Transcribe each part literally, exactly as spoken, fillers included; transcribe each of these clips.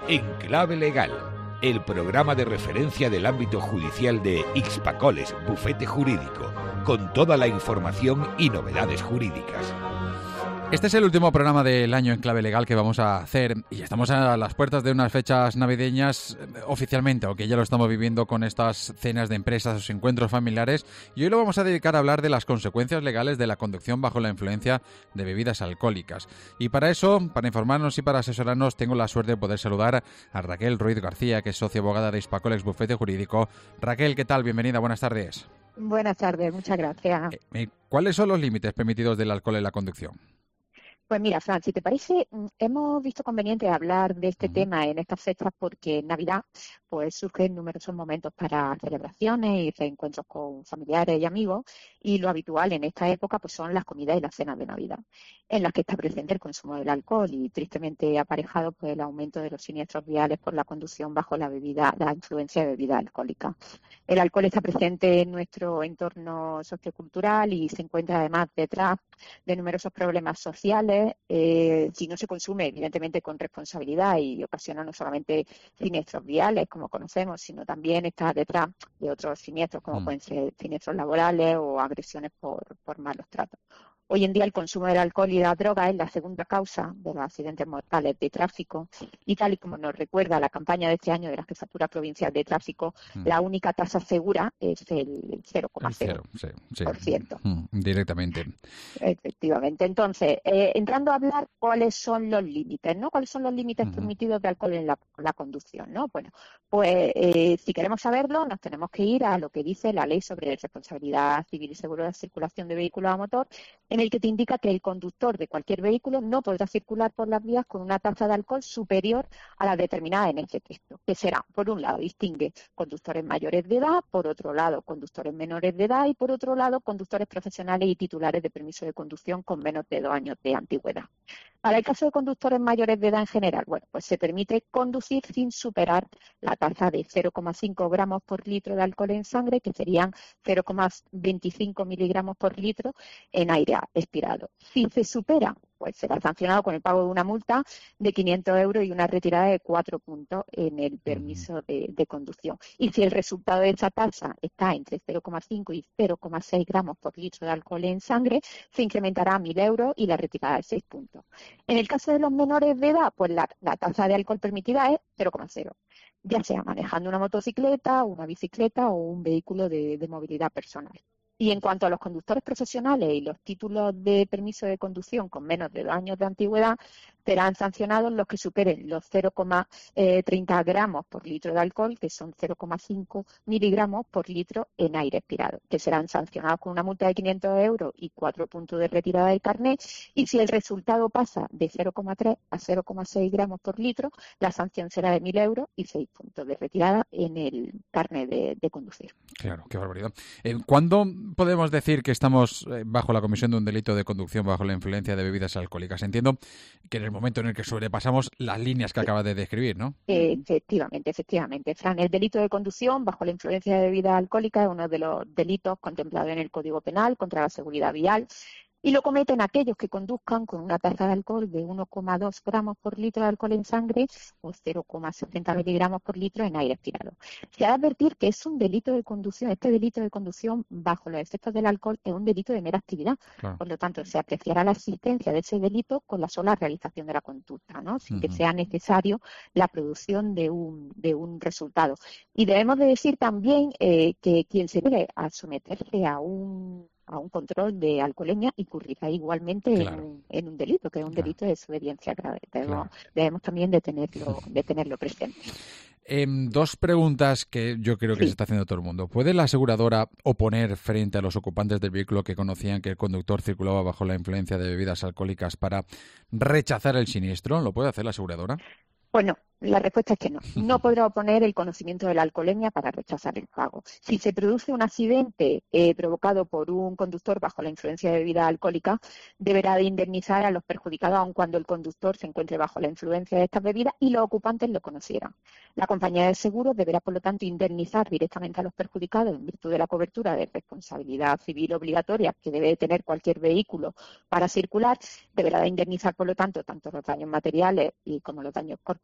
En Clave Legal, el programa de referencia del ámbito judicial de Ixpacoles, bufete jurídico, con toda la información y novedades jurídicas. Este es el último programa del año en Clave Legal que vamos a hacer y estamos a las puertas de unas fechas navideñas eh, oficialmente, aunque ya lo estamos viviendo con estas cenas de empresas o encuentros familiares, y hoy lo vamos a dedicar a hablar de las consecuencias legales de la conducción bajo la influencia de bebidas alcohólicas. Y para eso, para informarnos y para asesorarnos, tengo la suerte de poder saludar a Raquel Ruiz García, que es socia abogada de Ixpacoles Bufete Jurídico. Raquel, ¿qué tal? Bienvenida, buenas tardes. Buenas tardes, muchas gracias. Eh, ¿Cuáles son los límites permitidos del alcohol en la conducción? Pues mira, Fran, si te parece, hemos visto conveniente hablar de este uh-huh. tema en estas fechas porque en Navidad pues surgen numerosos momentos para celebraciones y reencuentros con familiares y amigos, y lo habitual en esta época pues son las comidas y las cenas de Navidad, en las que está presente el consumo del alcohol y tristemente aparejado pues el aumento de los siniestros viales por la conducción bajo la bebida, la influencia de bebida alcohólica. El alcohol está presente en nuestro entorno sociocultural y se encuentra además detrás de numerosos problemas sociales, eh, si no se consume evidentemente con responsabilidad y ocasiona no solamente siniestros viales como conocemos, sino también está detrás de otros siniestros como mm. pueden ser siniestros laborales o agresiones por, por malos tratos. Hoy en día el consumo del alcohol y la droga es la segunda causa de los accidentes mortales de tráfico y tal y como nos recuerda la campaña de este año de la Jefatura Provincial de Tráfico, mm. la única tasa segura es el cero coma cero por ciento. Sí, sí. Directamente. Efectivamente. Entonces, eh, entrando a hablar cuáles son los límites, ¿no? ¿Cuáles son los límites uh-huh. permitidos de alcohol en la, la conducción, ¿no? Bueno, pues eh, si queremos saberlo, nos tenemos que ir a lo que dice la Ley sobre Responsabilidad Civil y Seguro de Circulación de Vehículos a Motor, en el que te indica que el conductor de cualquier vehículo no podrá circular por las vías con una tasa de alcohol superior a la determinada en este texto, que será, por un lado, distingue conductores mayores de edad, por otro lado, conductores menores de edad y, por otro lado, conductores profesionales y titulares de permiso de conducción con menos de dos años de antigüedad. Para el caso de conductores mayores de edad en general, bueno, pues se permite conducir sin superar la tasa de cero coma cinco gramos por litro de alcohol en sangre, que serían cero coma veinticinco miligramos por litro en aire expirado. Si se supera, pues será sancionado con el pago de una multa de quinientos euros y una retirada de cuatro puntos en el permiso de, de conducción. Y si el resultado de esa tasa está entre cero coma cinco y cero coma seis gramos por litro de alcohol en sangre, se incrementará a mil euros y la retirada de seis puntos. En el caso de los menores de edad, pues la, la tasa de alcohol permitida es cero coma cero, ya sea manejando una motocicleta, una bicicleta o un vehículo de, de movilidad personal. Y en cuanto a los conductores profesionales y los títulos de permiso de conducción con menos de dos años de antigüedad, serán sancionados los que superen los cero coma treinta gramos por litro de alcohol, que son cero coma cinco miligramos por litro en aire expirado, que serán sancionados con una multa de quinientos euros y cuatro puntos de retirada del carnet. Y si el resultado pasa de cero coma tres a cero coma seis gramos por litro, la sanción será de mil euros y seis puntos de retirada en el carnet de, de conducir. Claro, qué barbaridad. Eh, ¿Cuándo podemos decir que estamos bajo la comisión de un delito de conducción bajo la influencia de bebidas alcohólicas? Entiendo que en el momento en el que sobrepasamos las líneas que acabas de describir, ¿no? Efectivamente, efectivamente. Fran, el delito de conducción bajo la influencia de bebidas alcohólicas es uno de los delitos contemplados en el Código Penal contra la seguridad vial. Y lo cometen aquellos que conduzcan con una tasa de alcohol de uno coma dos gramos por litro de alcohol en sangre o cero coma setenta miligramos por litro en aire expirado. Se ha de advertir que es un delito de conducción, este delito de conducción bajo los efectos del alcohol es un delito de mera actividad. Claro. Por lo tanto, se apreciará la existencia de ese delito con la sola realización de la conducta, ¿no? Sin uh-huh. que sea necesario la producción de un, de un resultado. Y debemos de decir también eh, que quien se debe a someterse a un a un control de alcoholemia incurrirá igualmente claro. en, un, en un delito, que es un claro. delito de desobediencia grave. Debemos, claro. debemos también de tenerlo, de tenerlo presente. Eh, dos preguntas que yo creo que sí. se está haciendo todo el mundo. ¿Puede la aseguradora oponer frente a los ocupantes del vehículo que conocían que el conductor circulaba bajo la influencia de bebidas alcohólicas para rechazar el siniestro? ¿Lo puede hacer la aseguradora? Pues no, la respuesta es que no. No podrá oponer el conocimiento de la alcoholemia para rechazar el pago. Si se produce un accidente eh, provocado por un conductor bajo la influencia de bebida alcohólica, deberá de indemnizar a los perjudicados aun cuando el conductor se encuentre bajo la influencia de estas bebidas y los ocupantes lo conocieran. La compañía de seguros deberá, por lo tanto, indemnizar directamente a los perjudicados en virtud de la cobertura de responsabilidad civil obligatoria que debe tener cualquier vehículo para circular. Deberá de indemnizar, por lo tanto, tanto los daños materiales y como los daños corporales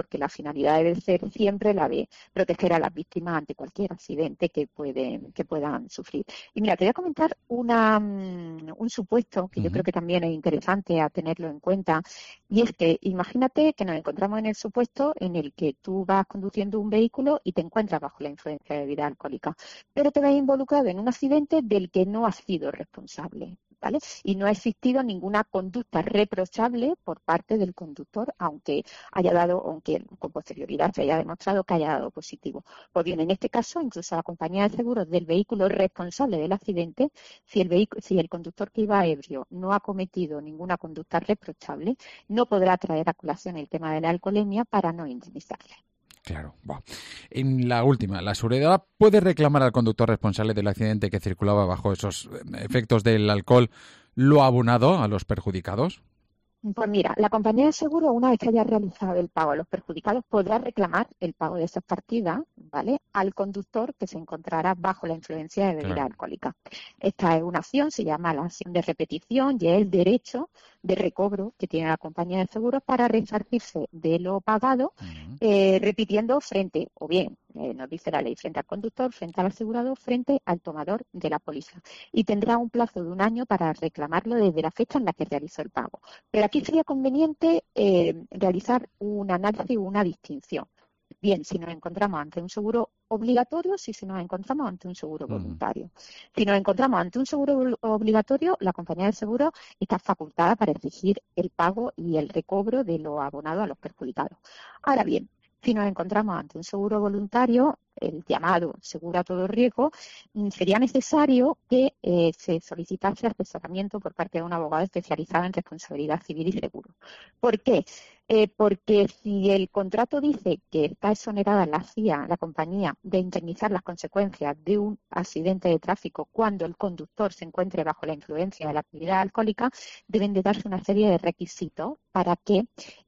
porque la finalidad debe ser siempre la de proteger a las víctimas ante cualquier accidente que pueden, que puedan sufrir. Y mira, te voy a comentar una, un supuesto que uh-huh. yo creo que también es interesante a tenerlo en cuenta, y es que imagínate que nos encontramos en el supuesto en el que tú vas conduciendo un vehículo y te encuentras bajo la influencia de bebida alcohólica, pero te ves involucrado en un accidente del que no has sido responsable, ¿vale? Y no ha existido ninguna conducta reprochable por parte del conductor, aunque haya dado, aunque con posterioridad se haya demostrado que haya dado positivo. Pues bien, en este caso, incluso la compañía de seguros del vehículo responsable del accidente, si el vehículo, si el conductor que iba ebrio no ha cometido ninguna conducta reprochable, no podrá traer a colación el tema de la alcoholemia para no indemnizarle. Claro. Bueno. En la última, ¿la seguridad puede reclamar al conductor responsable del accidente que circulaba bajo esos efectos del alcohol lo abonado a los perjudicados? Pues mira, la compañía de seguro, una vez que haya realizado el pago a los perjudicados, podrá reclamar el pago de esas partidas, ¿vale?, al conductor que se encontrará bajo la influencia de bebida claro. alcohólica. Esta es una acción, se llama la acción de repetición, y es el derecho de recobro que tiene la compañía de seguros para resarcirse de lo pagado, uh-huh. eh, repitiendo frente, o bien, eh, nos dice la ley, frente al conductor, frente al asegurado, frente al tomador de la póliza. Y tendrá un plazo de un año para reclamarlo desde la fecha en la que realizó el pago. Pero aquí sería conveniente eh, realizar un análisis o una distinción. Bien, si nos encontramos ante un seguro obligatorio, si nos encontramos ante un seguro voluntario. Uh-huh. Si nos encontramos ante un seguro obligatorio, la compañía de seguros está facultada para exigir el pago y el recobro de lo abonado a los perjudicados. Ahora bien, si nos encontramos ante un seguro voluntario, el llamado seguro a todo riesgo, sería necesario que eh, se solicitase asesoramiento por parte de un abogado especializado en responsabilidad civil y seguro. ¿Por qué? Eh, porque si el contrato dice que está exonerada la C I A, la compañía, de indemnizar las consecuencias de un accidente de tráfico cuando el conductor se encuentre bajo la influencia de la actividad alcohólica, deben de darse una serie de requisitos para que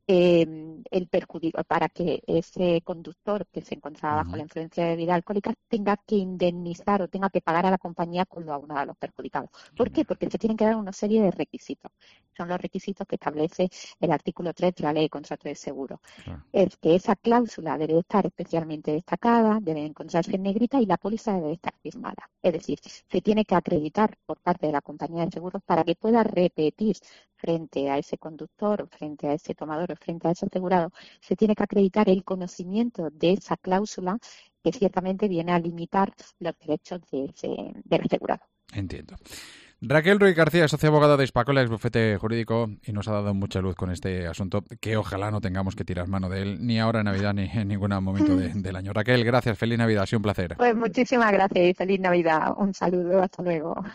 eh, el perjudico, para que ese conductor que se encontraba bajo uh-huh. la influencia de bebida alcohólica tenga que indemnizar o tenga que pagar a la compañía con lo abonado a los perjudicados. ¿Por qué? Porque se tienen que dar una serie de requisitos. Son los requisitos que establece el artículo tres de la Ley de Contrato de Seguro. Uh-huh. Es que esa cláusula debe estar especialmente destacada, debe encontrarse en negrita y la póliza debe estar firmada. Es decir, se tiene que acreditar por parte de la compañía de seguros para que pueda repetir frente a ese conductor, frente a ese tomador o frente a ese asegurado, se tiene que acreditar el conocimiento de esa cláusula que ciertamente viene a limitar los derechos de ese, del asegurado. Entiendo. Raquel Ruiz García, socia abogada de Hispacoles, bufete jurídico, y nos ha dado mucha luz con este asunto, que ojalá no tengamos que tirar mano de él, ni ahora en Navidad, ni en ningún momento de, del año. Raquel, gracias, feliz Navidad, ha sido un placer. Pues muchísimas gracias y feliz Navidad. Un saludo, hasta luego.